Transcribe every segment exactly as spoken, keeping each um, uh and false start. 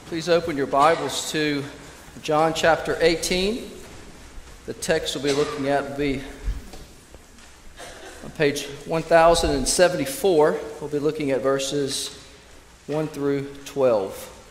Please open your Bibles to John chapter eighteen. The text we'll be looking at will be on page one thousand seventy-four. We'll be looking at verses one through twelve.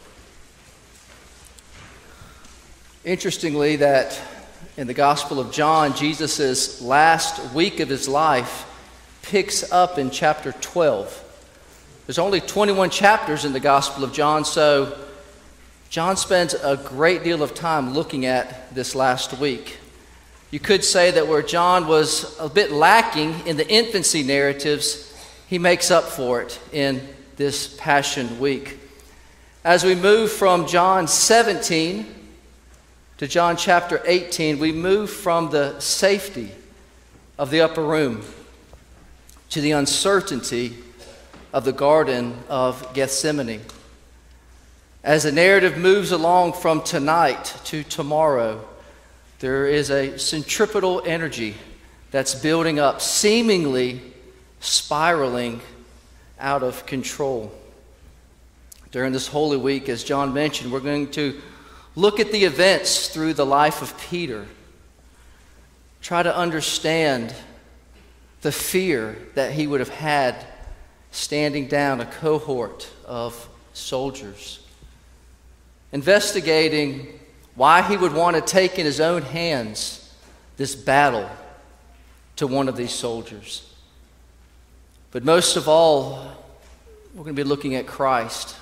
Interestingly, that in the Gospel of John, Jesus' last week of his life picks up in chapter twelve. There's only twenty-one chapters in the Gospel of John, so John spends a great deal of time looking at this last week. You could say that where John was a bit lacking in the infancy narratives, he makes up for it in this Passion Week. As we move from John seventeen to John chapter eighteen, we move from the safety of the upper room to the uncertainty of the Garden of Gethsemane. As the narrative moves along from tonight to tomorrow, there is a centripetal energy that's building up, seemingly spiraling out of control. During this Holy Week, as John mentioned, we're going to look at the events through the life of Peter. Try to understand the fear that he would have had standing down a cohort of soldiers. Investigating why he would want to take in his own hands this battle to one of these soldiers. But most of all, we're going to be looking at Christ,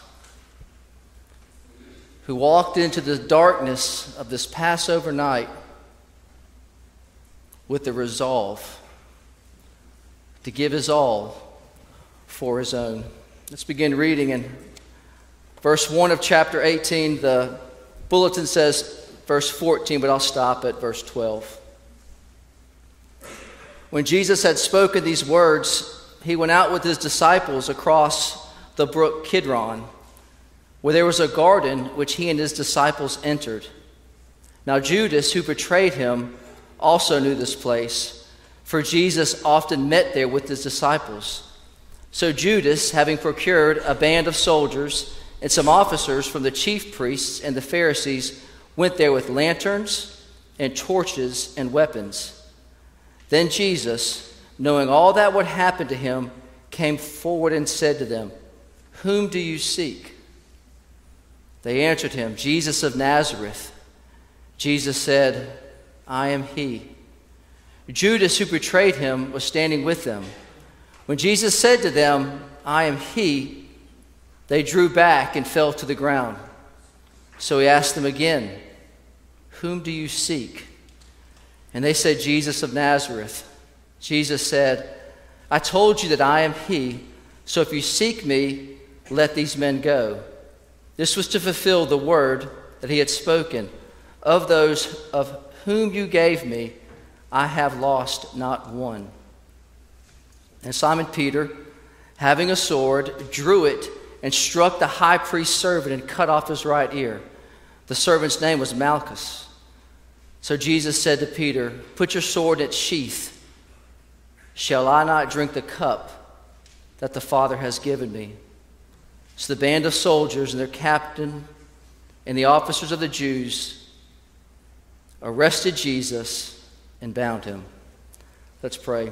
who walked into the darkness of this Passover night with the resolve to give his all for his own. Let's begin reading in verse one of chapter eighteen. The bulletin says verse fourteen, but I'll stop at verse twelve. When Jesus had spoken these words, he went out with his disciples across the brook Kidron, where there was a garden which he and his disciples entered. Now Judas, who betrayed him, also knew this place, for Jesus often met there with his disciples. So Judas, having procured a band of soldiers and some officers from the chief priests and the Pharisees, went there with lanterns and torches and weapons. Then Jesus, knowing all that would happen to him, came forward and said to them, "Whom do you seek?" They answered him, "Jesus of Nazareth." Jesus said, "I am he." Judas, who betrayed him, was standing with them. When Jesus said to them, "I am he," they drew back and fell to the ground. So he asked them again, "Whom do you seek?" And they said, "Jesus of Nazareth." Jesus said, "I told you that I am he, so if you seek me, let these men go." This was to fulfill the word that he had spoken. "Of those of whom you gave me, I have lost not one." And Simon Peter, having a sword, drew it and struck the high priest's servant and cut off his right ear. The servant's name was Malchus. So Jesus said to Peter, "Put your sword in its sheath. Shall I not drink the cup that the Father has given me?" So the band of soldiers and their captain and the officers of the Jews arrested Jesus and bound him. Let's pray.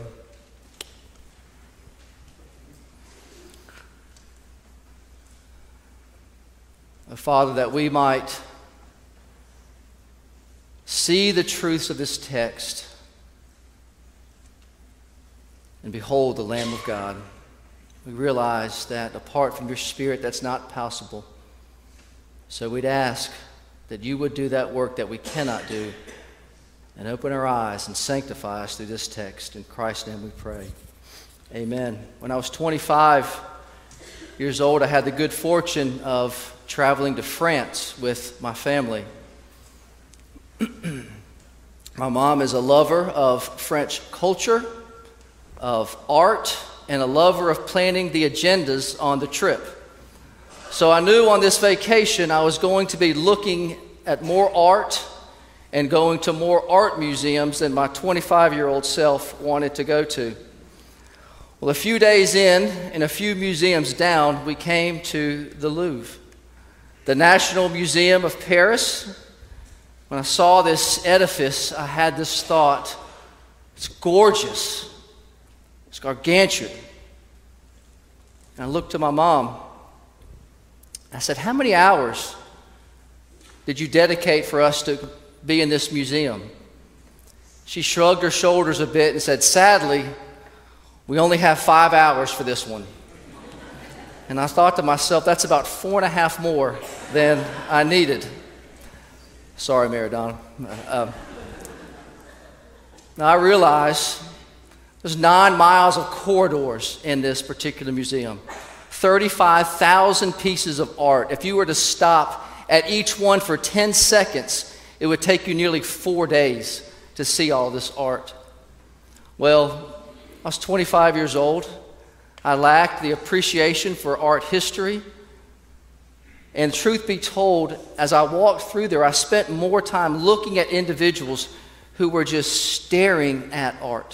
Father, that we might see the truths of this text and behold the Lamb of God. We realize that apart from your Spirit, that's not possible. So we'd ask that you would do that work that we cannot do and open our eyes and sanctify us through this text. In Christ's name we pray. Amen. When I was twenty-five years old, I had the good fortune of traveling to France with my family. My mom is a lover of French culture, of art, and a lover of planning the agendas on the trip. So I knew on this vacation I was going to be looking at more art and going to more art museums than my twenty-five-year-old self wanted to go to. Well, a few days in and a few museums down, we came to the Louvre. The National Museum of Paris. When I saw this edifice, I had this thought, it's gorgeous, it's gargantuan. And I looked to my mom. I said, how many hours did you dedicate for us to be in this museum? She shrugged her shoulders a bit and said, sadly, we only have five hours for this one. And I thought to myself, that's about four and a half more than I needed. Sorry, Maradona. Uh, now I realize there's nine miles of corridors in this particular museum. thirty-five thousand pieces of art. If you were to stop at each one for ten seconds, it would take you nearly four days to see all this art. Well, I was twenty-five years old. I lacked the appreciation for art history. And truth be told, as I walked through there, I spent more time looking at individuals who were just staring at art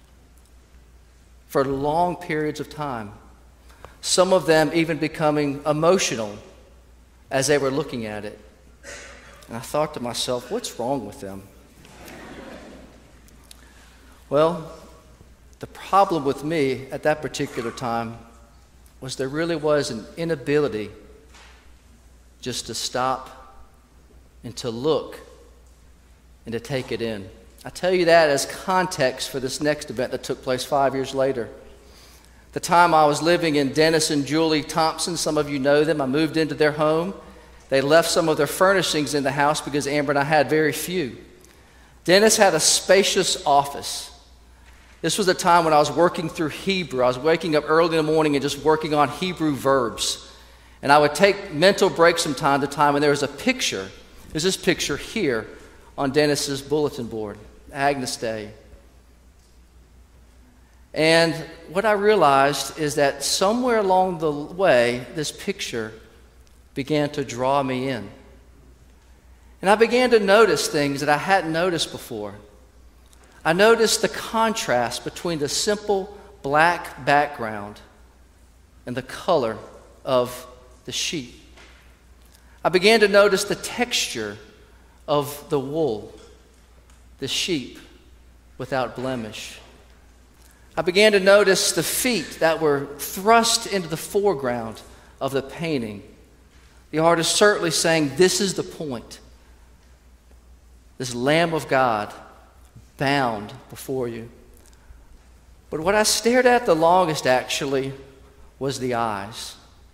for long periods of time. Some of them even becoming emotional as they were looking at it. And I thought to myself, what's wrong with them? Well, the problem with me at that particular time was there really was an inability just to stop and to look and to take it in. I tell you that as context for this next event that took place five years later. The time I was living in Dennis and Julie Thompson, some of you know them, I moved into their home. They left some of their furnishings in the house because Amber and I had very few. Dennis had a spacious office. This was a time when I was working through Hebrew. I was waking up early in the morning and just working on Hebrew verbs. And I would take mental breaks from time to time, and there was a picture. There's this picture here on Dennis's bulletin board, Agnes Day. And what I realized is that somewhere along the way, this picture began to draw me in. And I began to notice things that I hadn't noticed before. I noticed the contrast between the simple black background and the color of the sheep. I began to notice the texture of the wool, the sheep without blemish. I began to notice the feet that were thrust into the foreground of the painting. The artist certainly saying, this is the point. This Lamb of God bound before you. But what I stared at the longest actually was the eyes.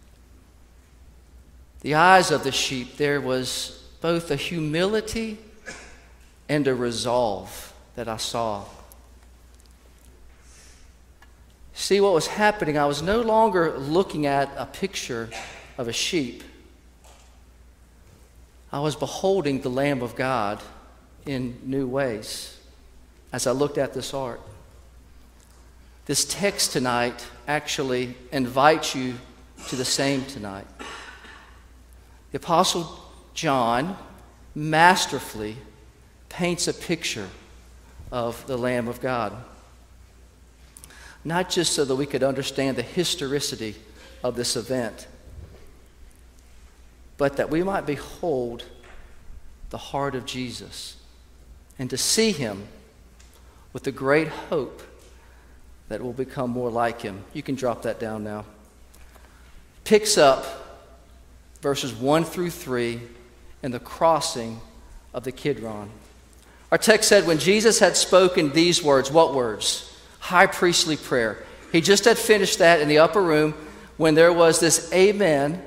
The eyes of the sheep. There was both a humility and a resolve that I saw. See, what was happening, I was no longer looking at a picture of a sheep. I was beholding the Lamb of God in new ways as I looked at this art. This text tonight actually invites you to the same tonight. The Apostle John masterfully paints a picture of the Lamb of God. Not just so that we could understand the historicity of this event, but that we might behold the heart of Jesus and to see him with the great hope that we'll become more like him. You can drop that down now. Picks up verses one through three in the crossing of the Kidron. Our text said, when Jesus had spoken these words, what words? High priestly prayer. He just had finished that in the upper room when there was this amen.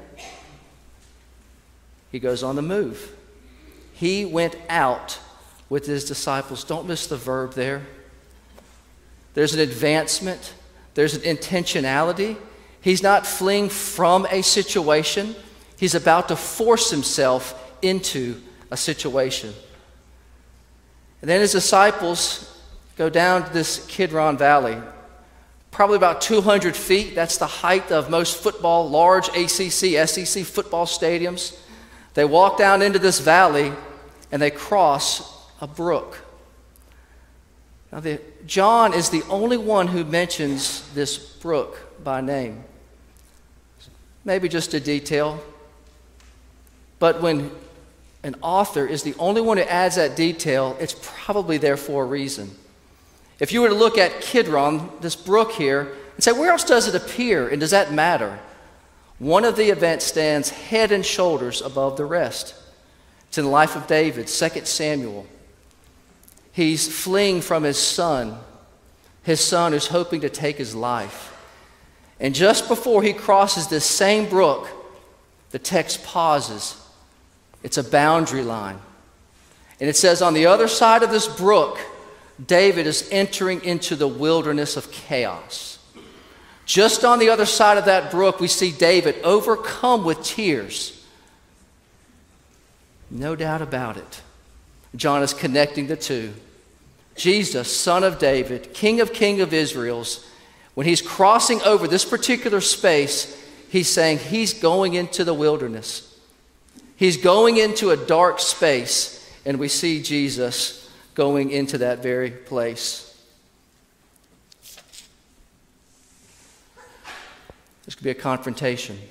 He goes on the move. He went out with his disciples. Don't miss the verb there. There's an advancement. There's an intentionality. He's not fleeing from a situation. He's about to force himself into a situation. And then his disciples go down to this Kidron Valley, probably about two hundred feet. That's the height of most football, large A C C, S E C football stadiums. They walk down into this valley and they cross a brook. Now, the, John is the only one who mentions this brook by name. Maybe just a detail. But when an author is the only one who adds that detail, it's probably there for a reason. If you were to look at Kidron, this brook here, and say, where else does it appear, and does that matter? One of the events stands head and shoulders above the rest. It's in the life of David, Second Samuel. He's fleeing from his son, his son who's hoping to take his life. And just before he crosses this same brook, the text pauses. It's a boundary line. And it says on the other side of this brook, David is entering into the wilderness of chaos. Just on the other side of that brook, we see David overcome with tears. No doubt about it. John is connecting the two. Jesus, son of David, King of King of Israel's, when he's crossing over this particular space, he's saying he's going into the wilderness. He's going into a dark space, and we see Jesus going into that very place. There's going to be a confrontation.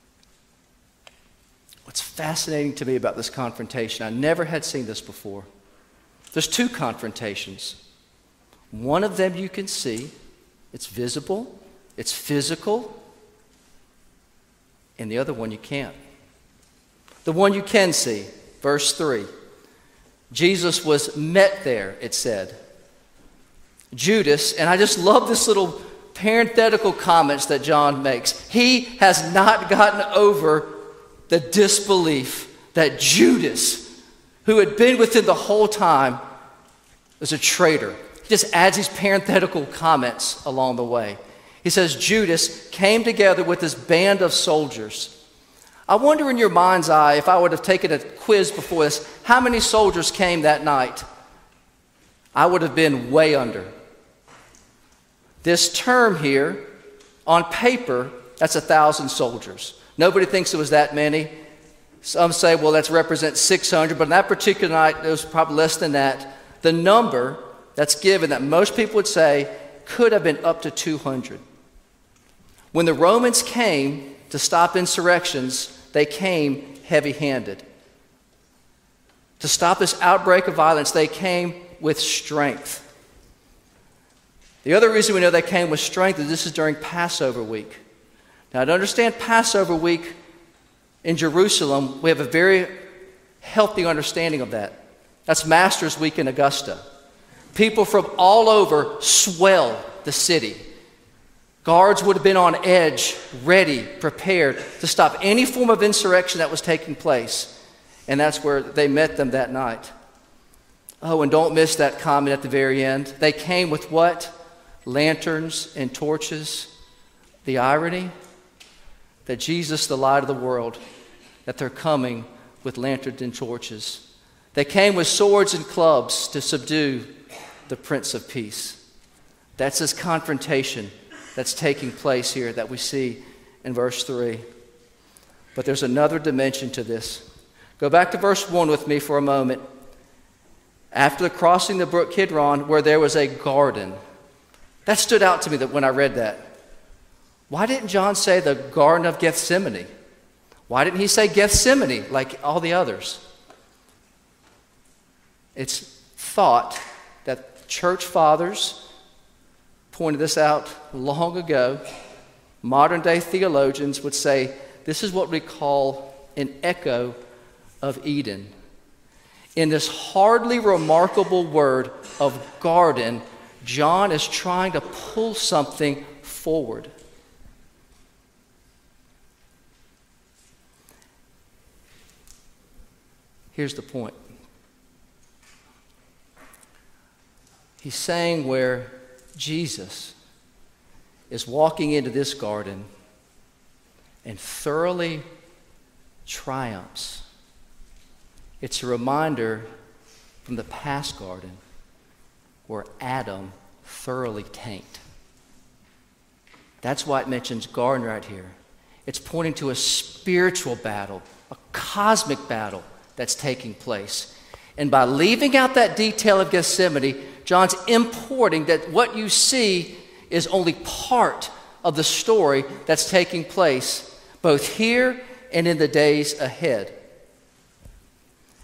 What's fascinating to me about this confrontation, I never had seen this before. There's two confrontations. One of them you can see. It's visible. It's physical. And the other one you can't. The one you can see, verse three. Jesus was met there, it said. Judas, and I just love this little parenthetical comments that John makes. He has not gotten over the disbelief that Judas, who had been with him the whole time, was a traitor. He just adds these parenthetical comments along the way. He says, Judas came together with this band of soldiers. I wonder in your mind's eye, if I would have taken a quiz before this, how many soldiers came that night? I would have been way under. This term here, on paper, that's a thousand soldiers. Nobody thinks it was that many. Some say, well, that represents six hundred, but on that particular night, it was probably less than that. The number that's given that most people would say could have been up to two hundred. When the Romans came to stop insurrections, they came heavy-handed. To stop this outbreak of violence, they came with strength. The other reason we know they came with strength is this is during Passover week. Now, to understand Passover week in Jerusalem, we have a very healthy understanding of that. That's Masters Week in Augusta. People from all over swell the city. Guards would have been on edge, ready, prepared to stop any form of insurrection that was taking place. And that's where they met them that night. Oh, and don't miss that comment at the very end. They came with what? Lanterns and torches. The irony that Jesus, the light of the world, that they're coming with lanterns and torches. They came with swords and clubs to subdue the Prince of Peace. That's this confrontation that's taking place here that we see in verse three. But there's another dimension to this. Go back to verse one with me for a moment. After the crossing the brook Kidron, where there was a garden. That stood out to me that when I read that. Why didn't John say the Garden of Gethsemane? Why didn't he say Gethsemane like all the others? It's thought that church fathers pointed this out long ago. Modern day theologians would say this is what we call an echo of Eden. In this hardly remarkable word of garden, John is trying to pull something forward. Here's the point. He's saying where Jesus is walking into this garden and thoroughly triumphs. It's a reminder from the past garden where Adam thoroughly tanked. That's why it mentions garden right here. It's pointing to a spiritual battle, a cosmic battle that's taking place. And by leaving out that detail of Gethsemane, John's importing that what you see is only part of the story that's taking place both here and in the days ahead.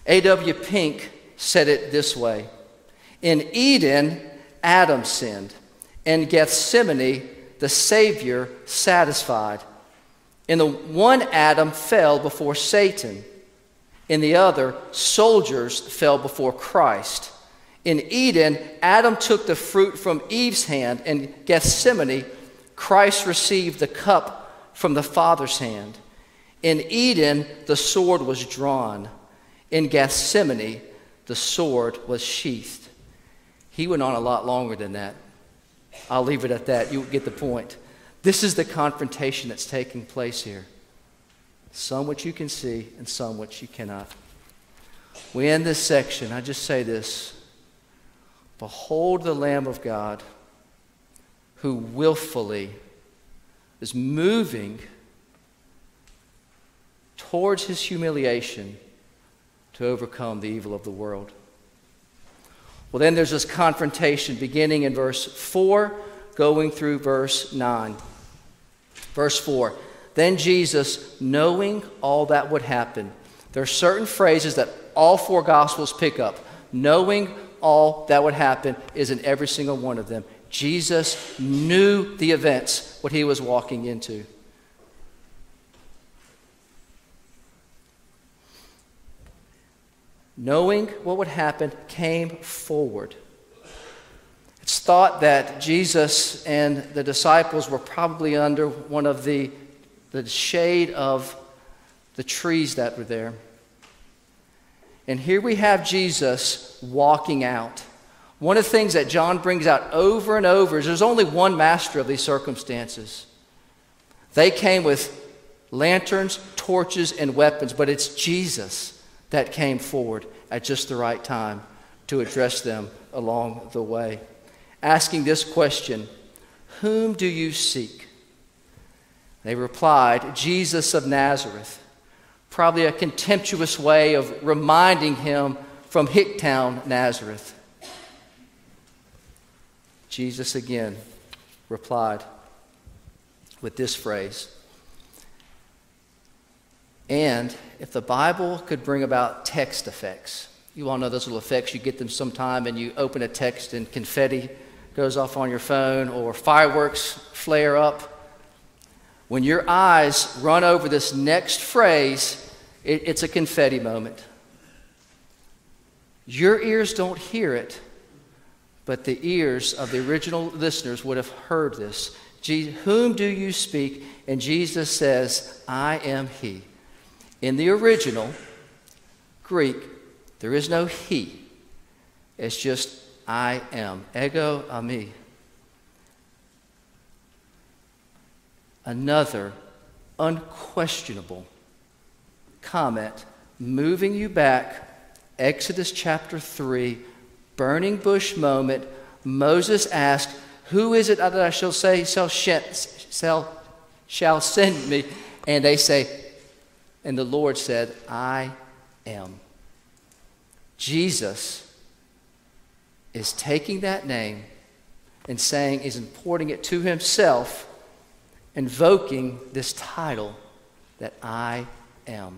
A W Pink said it this way: in Eden, Adam sinned. In Gethsemane, the Savior satisfied. In the one, Adam fell before Satan. In the other, soldiers fell before Christ. In Eden, Adam took the fruit from Eve's hand. In Gethsemane, Christ received the cup from the Father's hand. In Eden, the sword was drawn. In Gethsemane, the sword was sheathed. He went on a lot longer than that. I'll leave it at that. You get the point. This is the confrontation that's taking place here. Some which you can see and some which you cannot. We end this section. I just say this. Behold the Lamb of God who willfully is moving towards his humiliation to overcome the evil of the world. Well, then there's this confrontation beginning in verse four, going through verse nine. Verse four, then Jesus, knowing all that would happen. There are certain phrases that all four Gospels pick up. Knowing all that would happen is in every single one of them. Jesus knew the events, what he was walking into. Knowing what would happen, came forward. It's thought that Jesus and the disciples were probably under one of the, the shade of the trees that were there. And here we have Jesus walking out. One of the things that John brings out over and over is there's only one master of these circumstances. They came with lanterns, torches, and weapons, but it's Jesus that came forward at just the right time to address them along the way. Asking this question, whom do you seek? They replied, Jesus of Nazareth. Probably a contemptuous way of reminding him from Hicktown, Nazareth. Jesus again replied with this phrase. And if the Bible could bring about text effects, you all know those little effects, you get them sometime and you open a text and confetti goes off on your phone or fireworks flare up. When your eyes run over this next phrase, it, it's a confetti moment. Your ears don't hear it, but the ears of the original listeners would have heard this. Je- whom do you speak? And Jesus says, I am he. In the original Greek, there is no he. It's just I am. Ego eimi. Another unquestionable comment moving you back. Exodus chapter three, burning bush moment. Moses asked, who is it that I shall say shall, shall, shall send me? And they say, and the Lord said, I am. Jesus is taking that name and saying, is importing it to himself, invoking this title that I am.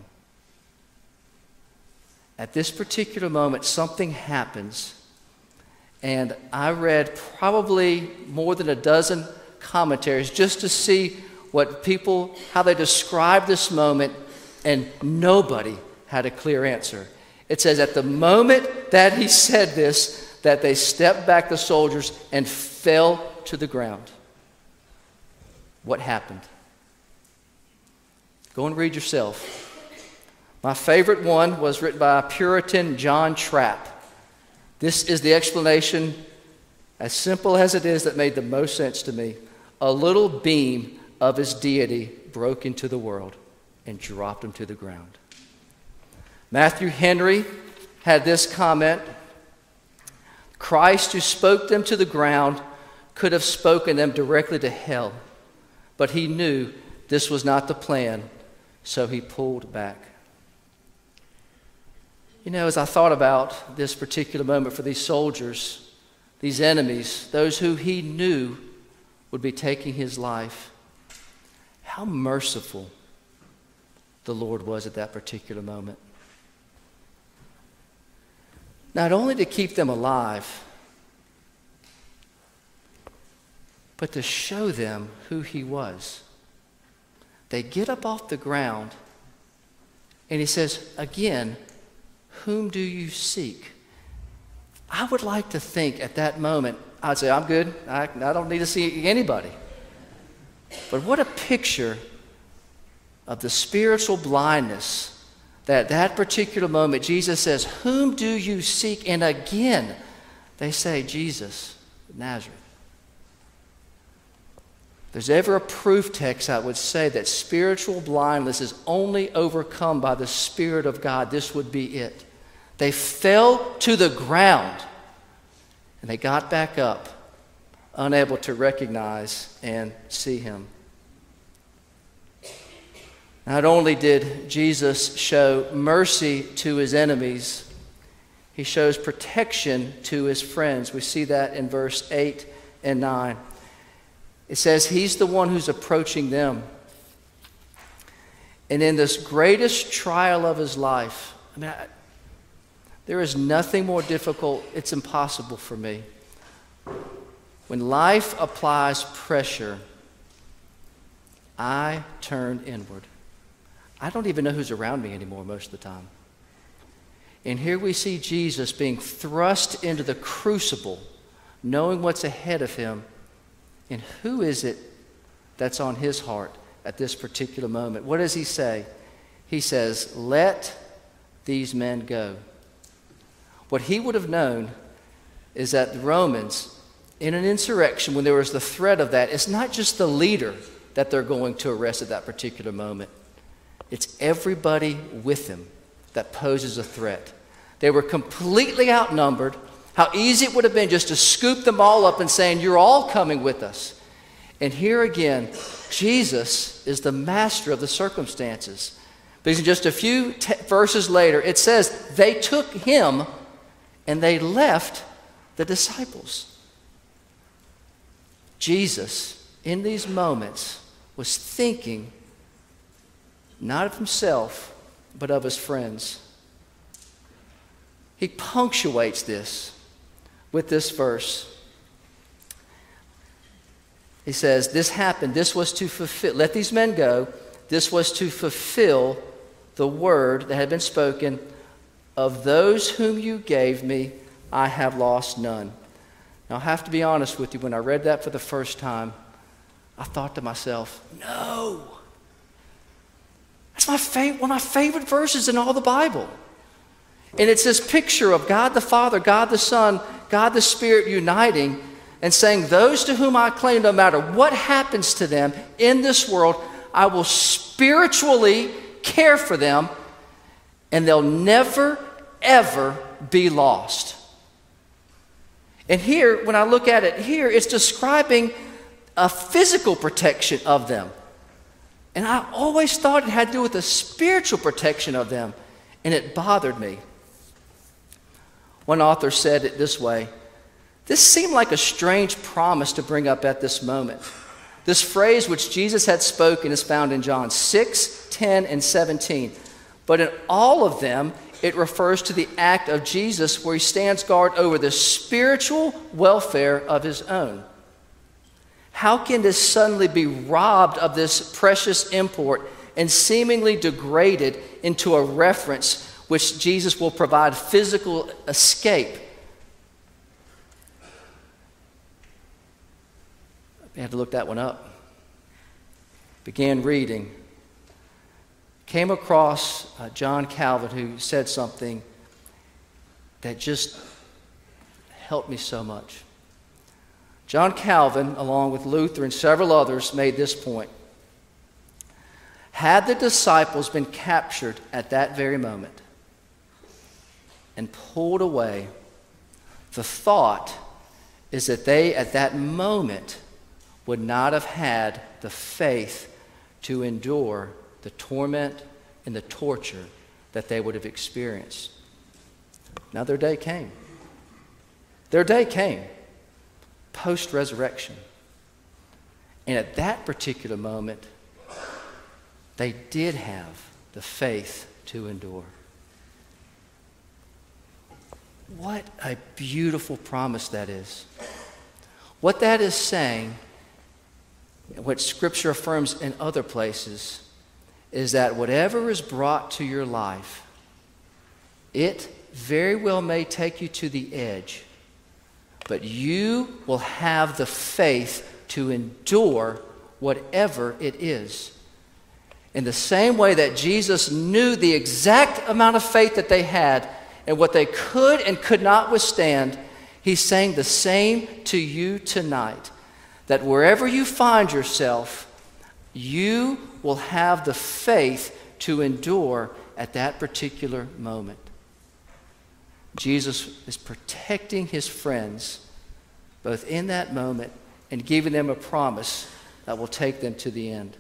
At this particular moment, something happens, and I read probably more than a dozen commentaries just to see what people, how they describe this moment, and nobody had a clear answer. It says at the moment that he said this, that they stepped back, the soldiers, and fell to the ground. What happened? Go and read yourself. My favorite one was written by Puritan John Trapp. This is the explanation, as simple as it is, that made the most sense to me. A little beam of his deity broke into the world and dropped him to the ground. Matthew Henry had this comment. Christ, who spoke them to the ground, could have spoken them directly to hell, but he knew this was not the plan, so he pulled back. You know, as I thought about this particular moment for these soldiers, these enemies, those who he knew would be taking his life, how merciful the Lord was at that particular moment. not only to keep them alive, but to show them who he was. They get up off the ground, and he says, again, whom do you seek? I would like to think at that moment, I'd say, I'm good. I, I don't need to see anybody. But what a picture of the spiritual blindness that at that particular moment Jesus says, whom do you seek? And again, they say, Jesus, Nazareth. If there's ever a proof text, I would say that spiritual blindness is only overcome by the Spirit of God. This would be it. They fell to the ground, and they got back up, unable to recognize and see him. Not only did Jesus show mercy to his enemies, he shows protection to his friends. We see that in verse eight and nine. It says he's the one who's approaching them. And in this greatest trial of his life, I mean, I, there is nothing more difficult. It's impossible for me. When life applies pressure, I turn inward. I don't even know who's around me anymore most of the time. And here we see Jesus being thrust into the crucible, knowing what's ahead of him. And who is it that's on his heart at this particular moment? What does he say? He says, let these men go. What he would have known is that the Romans, in an insurrection, when there was the threat of that, it's not just the leader that they're going to arrest at that particular moment. It's everybody with him that poses a threat. They were completely outnumbered. How easy it would have been just to scoop them all up and saying, you're all coming with us. And here again, Jesus is the master of the circumstances. Because in just a few t- verses later, it says, they took him and they left the disciples. Jesus, in these moments, was thinking not of himself, but of his friends. He punctuates this with this verse. He says, this happened, this was to fulfill, let these men go, this was to fulfill the word that had been spoken, of those whom you gave me, I have lost none. Now I have to be honest with you, when I read that for the first time, I thought to myself, no. That's my favorite, one of my favorite verses in all the Bible. And it's this picture of God the Father, God the Son, God the Spirit uniting and saying, those to whom I claim, no matter what happens to them in this world, I will spiritually care for them, and they'll never, ever be lost. And here, when I look at it here, it's describing a physical protection of them. And I always thought it had to do with the spiritual protection of them, and it bothered me. One author said it this way: this seemed like a strange promise to bring up at this moment. This phrase which Jesus had spoken is found in John six, ten, and seventeen. But in all of them, it refers to the act of Jesus where he stands guard over the spiritual welfare of his own. How can this suddenly be robbed of this precious import and seemingly degraded into a reference which Jesus will provide physical escape? I had to look that one up. Began reading. Came across uh, John Calvin, who said something that just helped me so much. John Calvin, along with Luther and several others, made this point. Had the disciples been captured at that very moment and pulled away, the thought is that they, at that moment, would not have had the faith to endure the torment and the torture that they would have experienced. Now their day came. Their day came post-resurrection. And at that particular moment, they did have the faith to endure. What a beautiful promise that is. What that is saying, what Scripture affirms in other places, is that whatever is brought to your life, it very well may take you to the edge, but you will have the faith to endure whatever it is. In the same way that Jesus knew the exact amount of faith that they had and what they could and could not withstand, he's saying the same to you tonight. That wherever you find yourself, you will have the faith to endure at that particular moment. Jesus is protecting his friends both in that moment and giving them a promise that will take them to the end.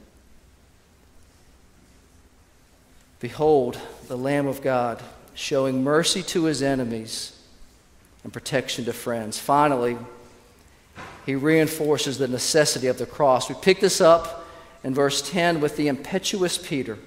Behold, the Lamb of God, showing mercy to his enemies and protection to friends. Finally, he reinforces the necessity of the cross. We pick this up in verse ten with the impetuous Peter.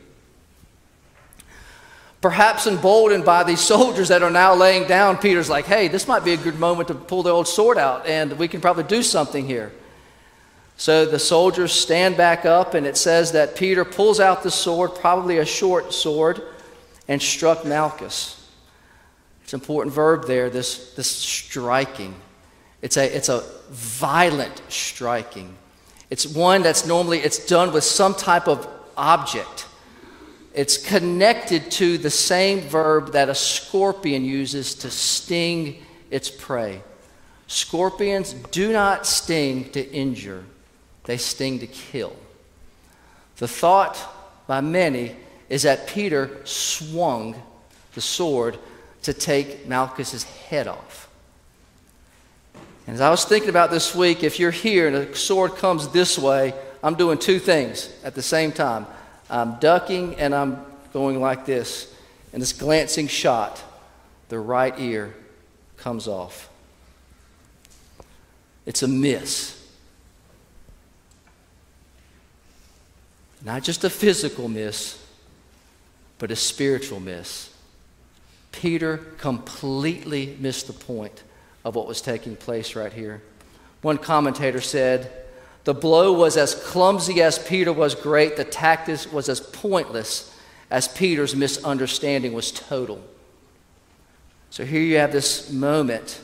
Perhaps emboldened by these soldiers that are now laying down, Peter's like, hey, this might be a good moment to pull the old sword out, and we can probably do something here. So the soldiers stand back up, and it says that Peter pulls out the sword, probably a short sword, and struck Malchus. It's an important verb there, this, this striking. It's a, it's a violent striking. It's one that's normally, it's done with some type of object. It's connected to the same verb that a scorpion uses to sting its prey. Scorpions do not sting to injure. They sting to kill. The thought by many is that Peter swung the sword to take Malchus's head off. And as I was thinking about this week, if you're here and a sword comes this way, I'm doing two things at the same time. I'm ducking and I'm going like this. And this glancing shot, the right ear comes off. It's a miss. Not just a physical miss, but a spiritual miss. Peter completely missed the point of what was taking place right here. One commentator said, the blow was as clumsy as Peter was great. The tactic was as pointless as Peter's misunderstanding was total. So here you have this moment,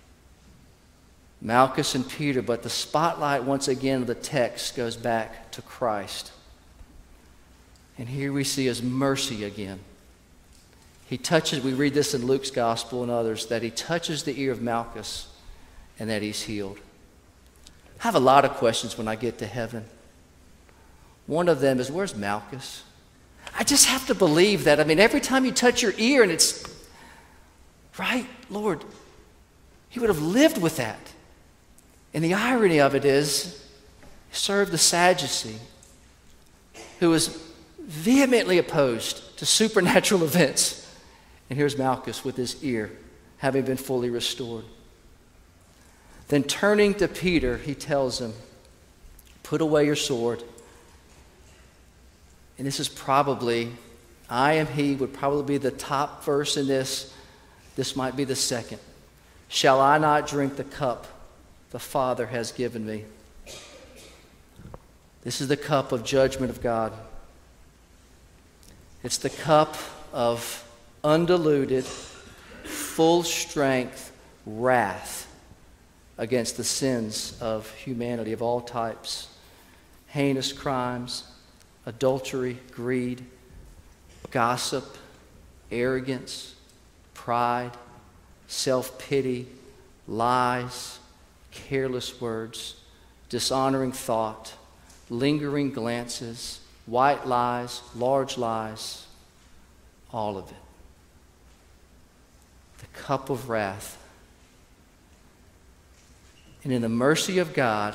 Malchus and Peter, but the spotlight once again of the text goes back to Christ. And here we see his mercy again. He touches, we read this in Luke's gospel and others, that he touches the ear of Malchus and that he's healed. I have a lot of questions when I get to heaven. One of them is, where's Malchus? I just have to believe that. I mean, every time you touch your ear and it's, right, Lord, he would have lived with that. And the irony of it is, he served the Sadducee, who was vehemently opposed to supernatural events. And here's Malchus with his ear, having been fully restored. Then turning to Peter, he tells him, put away your sword. And this is probably, I am he would probably be the top verse in this. This might be the second. Shall I not drink the cup the Father has given me? This is the cup of judgment of God. It's the cup of undiluted, full strength wrath against the sins of humanity of all types. Heinous crimes, adultery, greed, gossip, arrogance, pride, self-pity, lies, careless words, dishonoring thought, lingering glances, white lies, large lies, all of it. The cup of wrath. And in the mercy of God,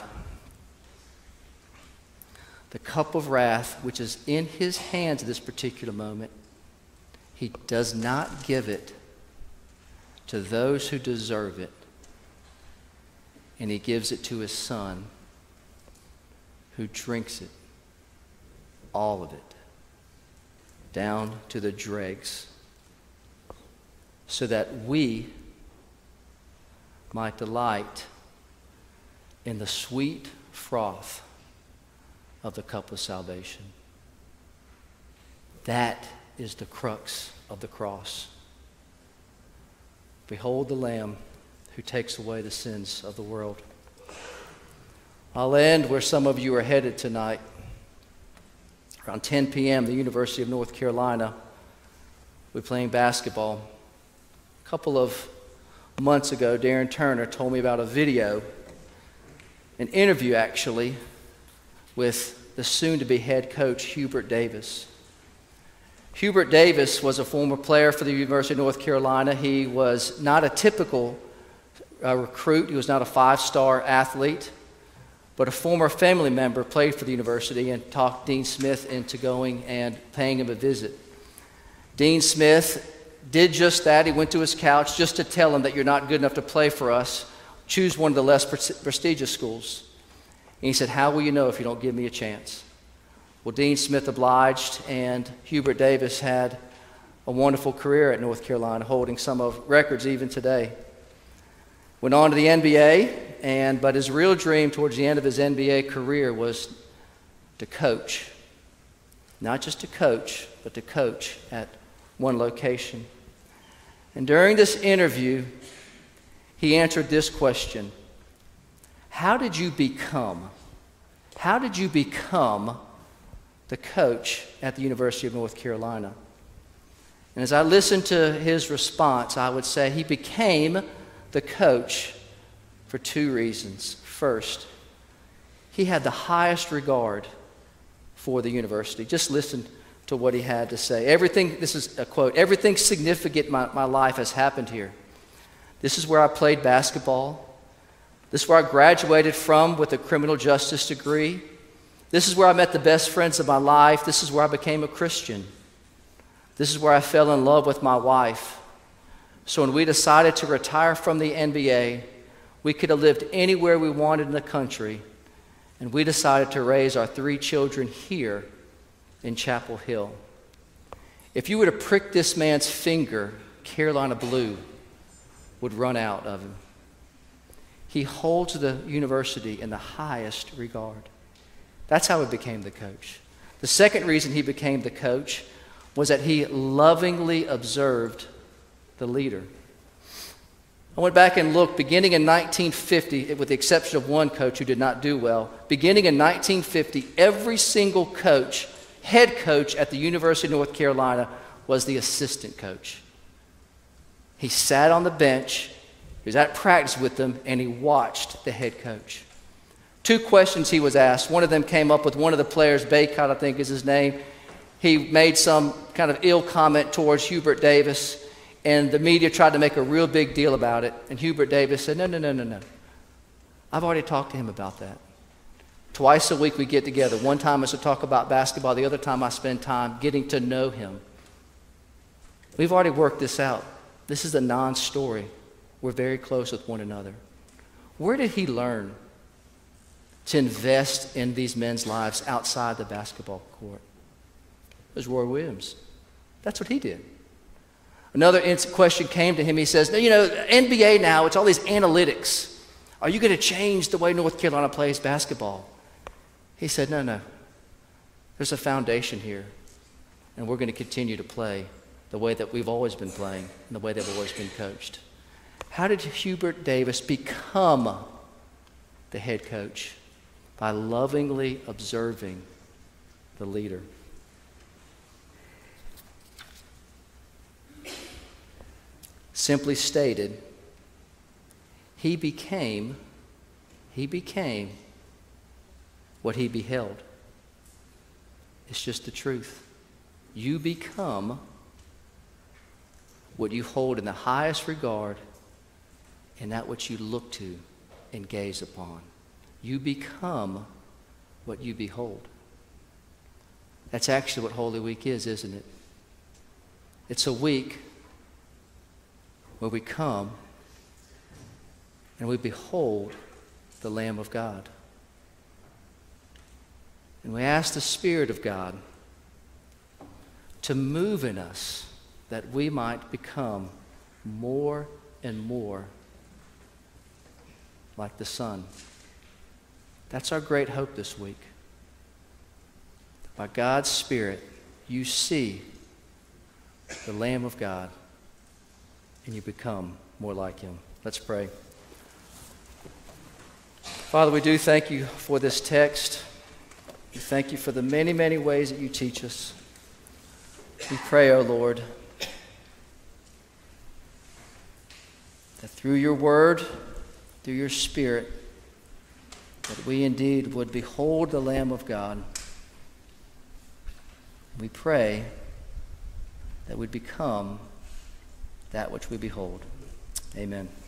the cup of wrath, which is in his hands at this particular moment, he does not give it to those who deserve it. And he gives it to his Son, who drinks it, all of it, down to the dregs, so that we might delight in the sweet froth of the cup of salvation. That is the crux of the cross. Behold the Lamb who takes away the sins of the world. I'll end where some of you are headed tonight. Around ten p.m., the University of North Carolina, we're playing basketball. A couple of months ago, Darren Turner told me about a video, an interview actually, with the soon-to-be head coach, Hubert Davis. Hubert Davis was a former player for the University of North Carolina. He was not a typical uh, recruit. He was not a five-star athlete, but a former family member played for the university and talked Dean Smith into going and paying him a visit. Dean Smith did just that. He went to his couch just to tell him that you're not good enough to play for us. Choose one of the less pre- prestigious schools. And he said, how will you know if you don't give me a chance? Well, Dean Smith obliged, and Hubert Davis had a wonderful career at North Carolina, holding some of records even today. Went on to the N B A, and but his real dream towards the end of his N B A career was to coach. Not just to coach, but to coach at one location. And during this interview, he answered this question: how did you become, how did you become the coach at the University of North Carolina? And as I listened to his response, I would say he became the coach for two reasons. First, he had the highest regard for the university. Just listen to what he had to say. Everything, this is a quote, everything significant in my, my life has happened here. This is where I played basketball. This is where I graduated from with a criminal justice degree. This is where I met the best friends of my life. This is where I became a Christian. This is where I fell in love with my wife. So when we decided to retire from the N B A, we could have lived anywhere we wanted in the country, and we decided to raise our three children here in Chapel Hill. If you were to prick this man's finger, Carolina blue would run out of him. He holds the university in the highest regard. That's how he became the coach. The second reason he became the coach was that he lovingly observed the leader. I went back and looked, beginning in nineteen fifty, with the exception of one coach who did not do well, beginning in nineteen fifty, every single coach, head coach at the University of North Carolina was the assistant coach. He sat on the bench, he was at practice with them, and he watched the head coach. Two questions he was asked. One of them came up with one of the players, Baycott, I think is his name. He made some kind of ill comment towards Hubert Davis, and the media tried to make a real big deal about it. And Hubert Davis said, no, no, no, no, no. I've already talked to him about that. Twice a week we get together. One time is to talk about basketball. The other time I spend time getting to know him. We've already worked this out. This is a non-story. We're very close with one another. Where did he learn to invest in these men's lives outside the basketball court? It was Roy Williams. That's what he did. Another question came to him. He says, you know, N B A now, it's all these analytics. Are you going to change the way North Carolina plays basketball? He said, no, no. There's a foundation here, and we're going to continue to play the way that we've always been playing and the way that we've always been coached. How did Hubert Davis become the head coach? By lovingly observing the leader. Simply stated, he became, he became what he beheld. It's just the truth. You become what you hold in the highest regard and that which you look to and gaze upon. You become what you behold. That's actually what Holy Week is, isn't it? It's a week where we come and we behold the Lamb of God. And we ask the Spirit of God to move in us that we might become more and more like the Son. That's our great hope this week. By God's Spirit, you see the Lamb of God, and you become more like him. Let's pray. Father, we do thank you for this text. We thank you for the many, many ways that you teach us. We pray, O Lord, that through your word, through your Spirit, that we indeed would behold the Lamb of God. We pray that we'd become that which we behold. Amen.